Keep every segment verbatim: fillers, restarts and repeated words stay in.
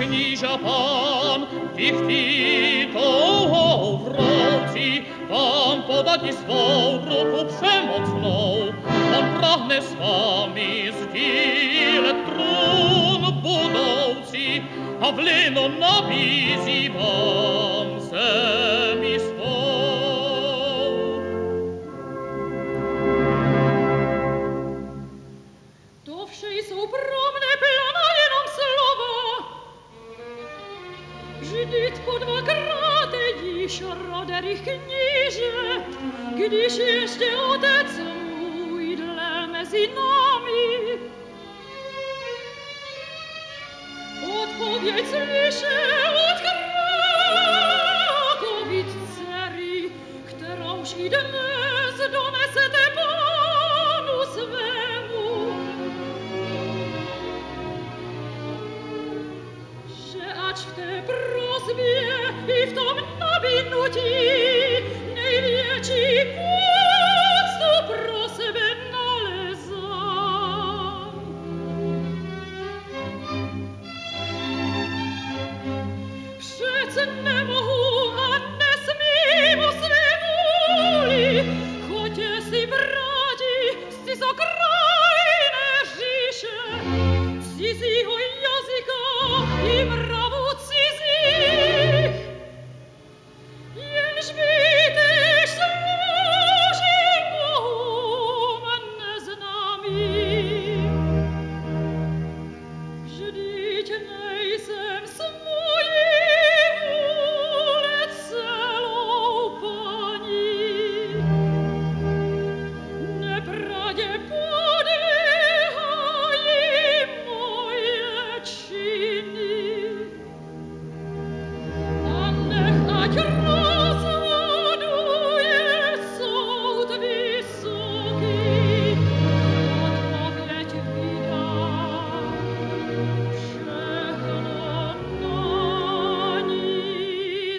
kníža pán, ti Titou v roci, vám podati svou ruku przemocną. On pragnie z wami zdílet trún budoucí a v lino nabízí vám zemi svou. To vše jsou pro mne plná jenom slova. Vždytko dvakrát již Roderich kníže, když ještě otec můj dle mezi námi. Odpověď slyšel od Krakovic dcery, kterouž i dnes donesete pánu svému. Že ač v té prosbě i v tom nabídnutí největší půctu pro sebe nalezám. Přece nemohu a nesmím o své vůli, chodě si brati z cizokrajné říše, cizího jazyka i mravu cizích. Jenž vítež slouží Bohům neznámým. Vždyť nejsem svojí vůle celou paní. Nepradě podéhají moje činy. A nechať rozhoduje soud vysoký, odpověď vydá, všechno na ní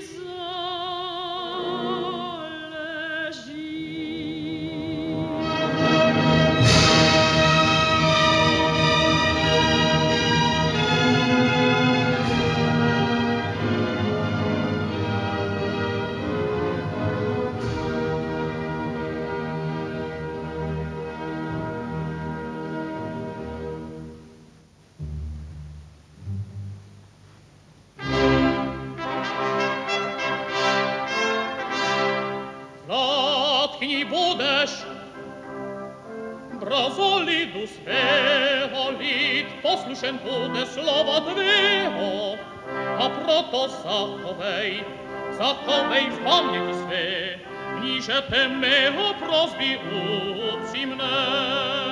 Zatknij budeš, brazo lidu svého lid, poslušen bude slova tvého, a proto zachovej, zachovej v paměti své, nížete mého prosby upřímné.